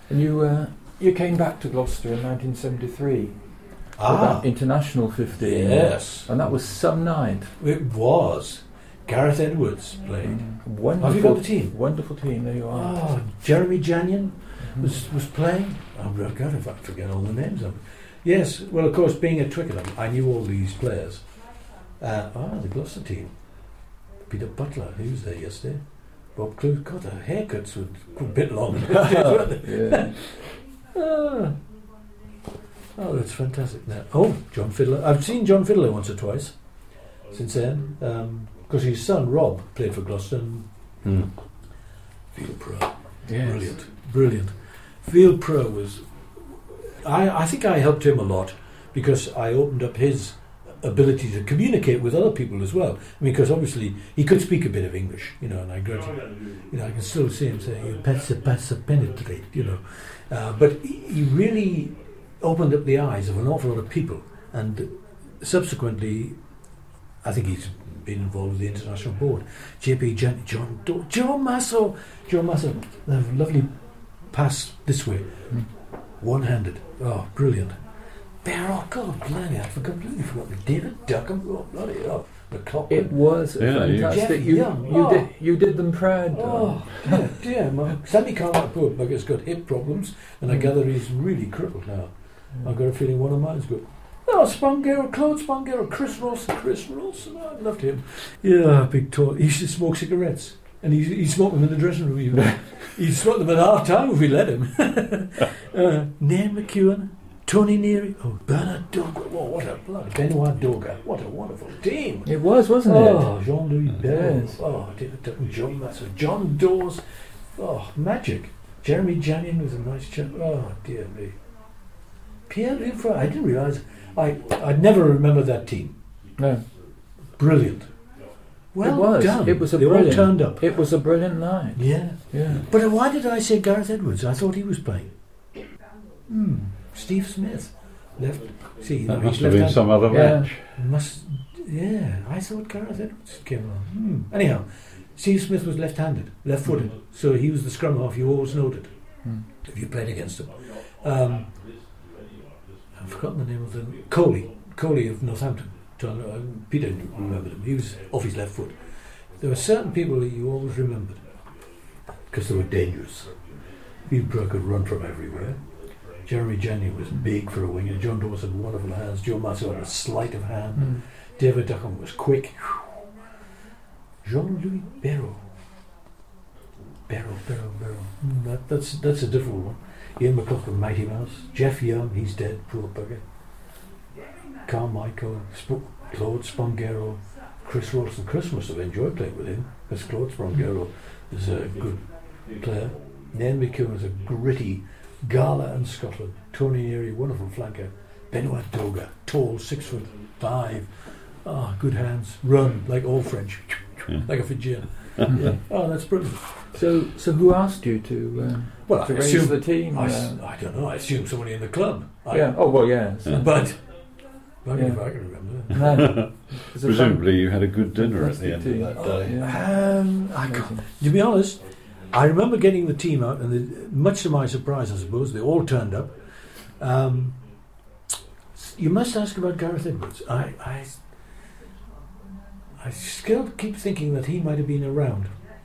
And you came back to Gloucester in 1973 for that international 15. Yes. And that was some night. It was. Gareth Edwards played. Wonderful, have you got the team? Wonderful team, there you are. Oh, Jeremy Janyan was playing. Oh, God, if I forget all the names of them. Yes, well, of course, being at Twickenham, I knew all these players. The Gloucester team. Peter Butler, he was there yesterday. Bob Clue. God, the haircuts were a bit long. Yeah. Oh, that's fantastic. Now, John Fiddler. I've seen John Fiddler once or twice since then, because his son Rob played for Gloucester. Field Pro, Yes. brilliant. Field Pro was. I think I helped him a lot because I opened up his ability to communicate with other people as well. I mean, because obviously he could speak a bit of English, and I gradually, I can still see him saying, "You penetrate," but he really opened up the eyes of an awful lot of people, and subsequently, I think he's been involved with the international board. JP John Masso, a lovely pass this way, one-handed. Oh, brilliant. Barrow, God, bloody, I forgot. David Duckham, bloody, the clock. It was fantastic. You did them proud. Oh, dear. Sammy Carmichael has got hip problems, and I gather he's really crippled now. I've got a feeling one of mine's good. Oh, Claude Spangero, Chris Rawson, I loved him. Yeah, big tall. He used to smoke cigarettes, and he smoked them in the dressing room even. He'd smoke them at half time if we let him. Nairn McEwen, Tony Neary, Bernard Doga, what a bloody Benoit Doga, what a wonderful team. It was, wasn't it? Oh, Jean-Louis Bell, Yes. David Dutton, John Masso, John Dawes, magic. Jeremy Janyan was a nice chap. Oh, dear me. Pierre Livre, I didn't realise, I'd never remember that team. No. Brilliant. Well done. It was they all turned up. It was a brilliant night. Yeah. But why did I say Gareth Edwards? I thought he was playing. Steve Smith left. See, that must have been some other match. I thought Gareth Edwards came on. Anyhow, Steve Smith was left-handed, left-footed, so he was the scrum half you always noted if you played against him. I've forgotten the name of the Coley of Northampton. Peter remembered him. He was off his left foot. There were certain people that you always remembered because they were dangerous. Peter could run from everywhere. Jeremy Janyan was big for a winger. John Dawes had wonderful hands. Joe Masso had a sleight of hand. David Duckham was quick. Jean-Louis Barrow. That's a difficult one. Ian McLaughlin, Mighty Mouse. Jeff Young, he's dead, poor bugger. Carmichael, Claude Spangero, Chris Rawson. Chris must have enjoyed playing with him because Claude Spangero is a good player. Nairn McEwen is a gritty. Gala and Scotland. Tony Neary, wonderful flanker. Benoit Doga, tall, 6'5". Good hands. Run like all French, like a Fijian. That's brilliant. So who asked you to raise the team? I don't know. I assume somebody in the club. Yes. But if I can remember. Presumably, you had a good dinner at the end of that day. To be honest, I remember getting the team out, and much to my surprise, I suppose, they all turned up. You must ask about Gareth Edwards. I still keep thinking that he might have been around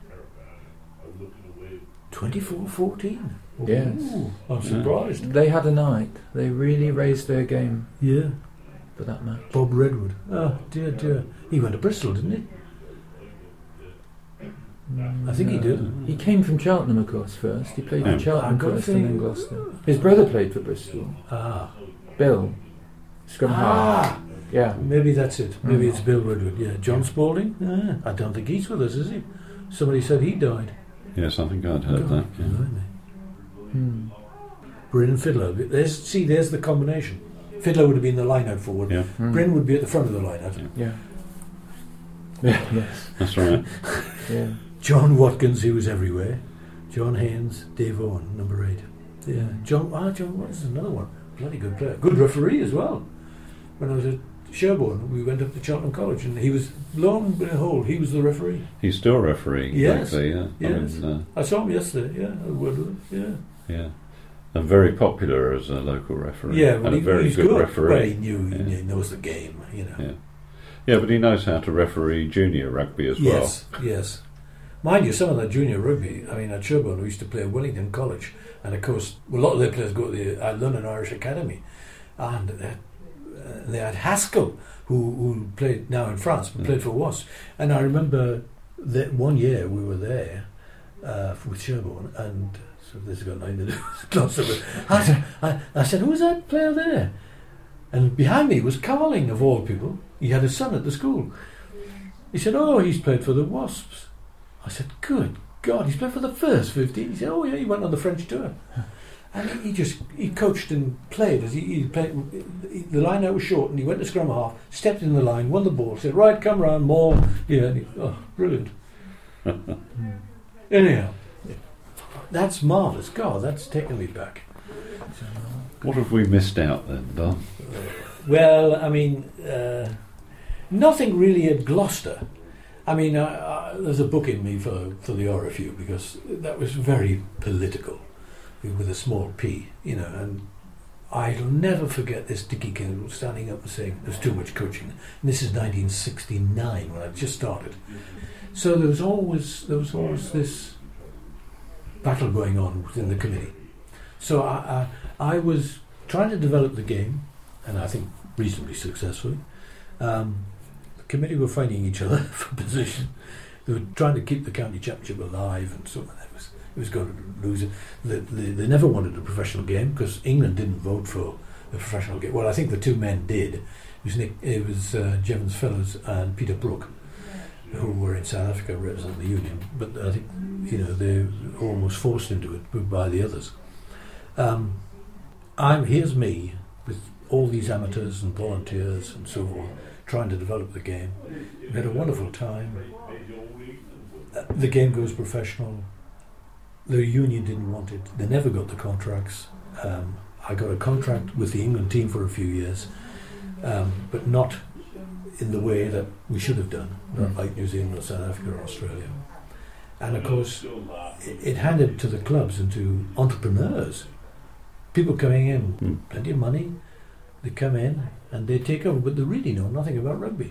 24-14. Yes. Ooh, I'm surprised. They had a night. They really raised their game. Yeah. For that match. Bob Redwood. Oh, dear. He went to Bristol, didn't he? I think he did. He came from Cheltenham, of course, first. He played for Cheltenham first and then Gloucester. His brother played for Bristol. Bill. Scrum half. Yeah. Maybe that's it. Maybe it's Bill Redwood. Yeah. John Spaulding? I don't think he's with us, is he? Somebody said he died. Yes, I think I'd heard that. Bryn Fiddler. There's the combination. Fiddler would have been the line-out forward. Yeah. Bryn would be at the front of the line-out. Yeah. Yes. That's right. Yeah. John Watkins, he was everywhere. John Haynes, Dave Owen, number 8. Yeah. John Watkins is another one. Bloody good player. Good referee as well. When I was at Sherborne, we went up to Cheltenham College, and he was, lo and behold, he was the referee. He's still refereeing. Yes. Likely, yeah. Yes. I saw him yesterday. Yeah. I had a word with him. Yeah. And very popular as a local referee. Yeah, well, and a very he's good good. referee. Well, he knows the game, Yeah. Yeah, but he knows how to referee junior rugby as well. Yes. Mind you, some of that junior rugby, I mean, at Sherborne, we used to play at Wellington College, and of course, a lot of their players go to the London Irish Academy, and they had Haskell, who played now in France, but played for Wasps. And I remember that one year we were there with Sherborne, and so this has got nothing to do with Gloucester, but I said, who's that player there? And behind me was Carling, of all people. He had a son at the school. He said, oh, he's played for the Wasps. I said, good God, he's played for the first 15. He said, oh yeah, he went on the French tour. And he coached and played. As he played, the line out was short, and he went to scrum half, stepped in the line, won the ball, said, right, come round, more. Yeah, brilliant. Anyhow, that's marvellous. God, that's taken me back. What have we missed out then, Don? Well, I mean, nothing really at Gloucester. I mean, there's a book in me for the RFU, because that was very political, with a small p, and I'll never forget this Dickie King standing up and saying there's too much coaching. And this is 1969 when I just started. So there was always this battle going on within the committee. So I was trying to develop the game, and I think reasonably successfully. The committee were fighting each other for position. They were trying to keep the county championship alive, and so on. It was going to lose it. They never wanted a professional game, because England didn't vote for a professional game. Well, I think the two men did. It was Jevons Fellows and Peter Brook, who were in South Africa representing the union. But I think they were almost forced into it by the others. Here's me with all these amateurs and volunteers and so forth, trying to develop the game. We had a wonderful time. The game goes professional. The union didn't want it. They never got the contracts. I got a contract with the England team for a few years, but not in the way that we should have done, not like New Zealand or South Africa or Australia. And of course, it handed to the clubs and to entrepreneurs. People coming in, plenty of money, they come in and they take over, but they really know nothing about rugby.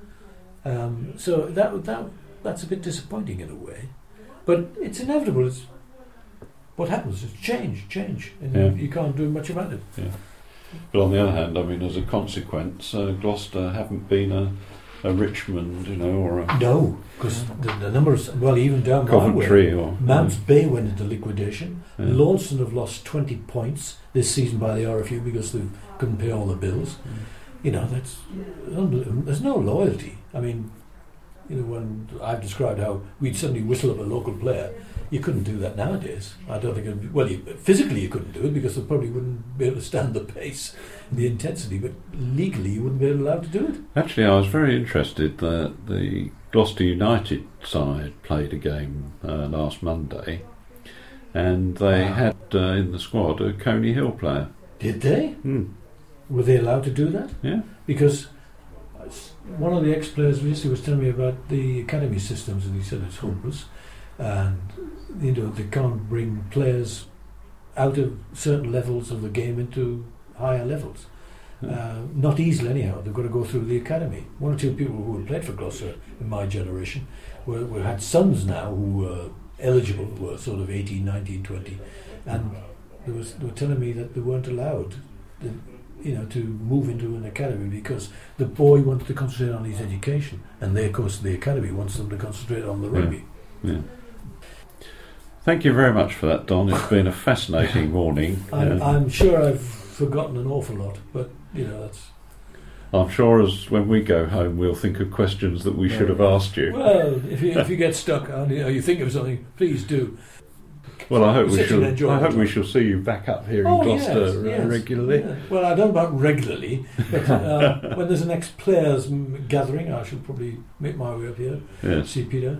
So that's a bit disappointing in a way. But it's inevitable. What happens is change, and you can't do much about it. Yeah. But on the other hand, I mean, as a consequence, Gloucester haven't been a Richmond, or a... No, because the numbers, even down Coventry my way, or... Mounts Bay went into liquidation. Yeah. Launceston have lost 20 points this season by the RFU because they couldn't pay all the bills. That's there's no loyalty. I mean, when I've described how we'd suddenly whistle up a local player, you couldn't do that nowadays. I don't think physically you couldn't do it, because they probably wouldn't be able to stand the pace and the intensity, but legally you wouldn't be allowed to do it. Actually, I was very interested that the Gloucester United side played a game last Monday, and they had in the squad a Coney Hill player. Did they? Were they allowed to do that? Yeah. Because one of the ex-players recently was telling me about the academy systems, and he said it's hopeless. And they can't bring players out of certain levels of the game into higher levels. Not easily anyhow. They've got to go through the academy. One or two people who had played for Gloucester in my generation had sons now who were eligible, were sort of 18, 19, 20, and they were telling me that they weren't allowed to move into an academy, because the boy wanted to concentrate on his education, and of course the academy wants them to concentrate on the rugby. Yeah. Thank you very much for that, Don. It's been a fascinating morning. I'm sure I've forgotten an awful lot, but that's... I'm sure as when we go home we'll think of questions that we should have asked you. Well, if you get stuck or you think of something, please do. Well, I hope we shall see you back up here in Gloucester regularly. Yeah. Well, I don't know about regularly, but when there's an ex-players gathering, I shall probably make my way up here, see Peter.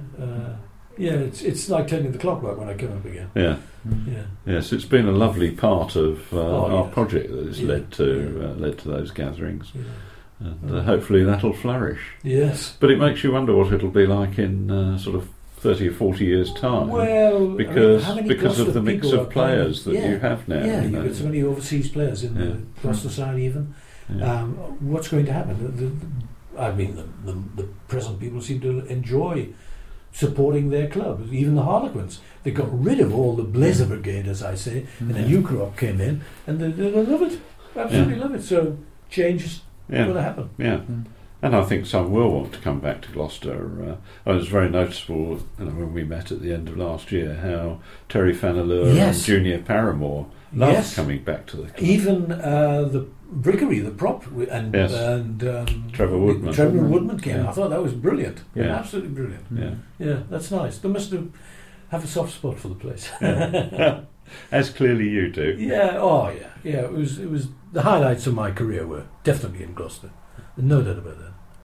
It's like turning the clock back when I come up again. Yeah. Yes, it's been a lovely part of our project that has led to those gatherings. Yeah. And hopefully that'll flourish. Yes. But it makes you wonder what it'll be like in sort of 30 or 40 years' time. Well, because how many because of the mix people of players that yeah, you have now. Yeah, you know. you've got so many overseas players in the Gloucester side even. Yeah. What's going to happen? The present people seem to enjoy supporting their club. Even the Harlequins, they got rid of all the Blazer Brigade, as I say, and a new crop came in, and they love it, absolutely love it. So change is going to happen. Yeah. And I think some will want to come back to Gloucester. It was very noticeable, when we met at the end of last year, how Terry Fanalure and Junior Paramore loved coming back to the club. Even the Brickery, the prop, and Trevor Woodman. Trevor Woodman came. Yeah. I thought that was brilliant. Yeah. Absolutely brilliant. Yeah, that's nice. They must have a soft spot for the place. As clearly you do. Yeah. Oh, yeah. Yeah. It was the highlights of my career were definitely in Gloucester. No doubt about that.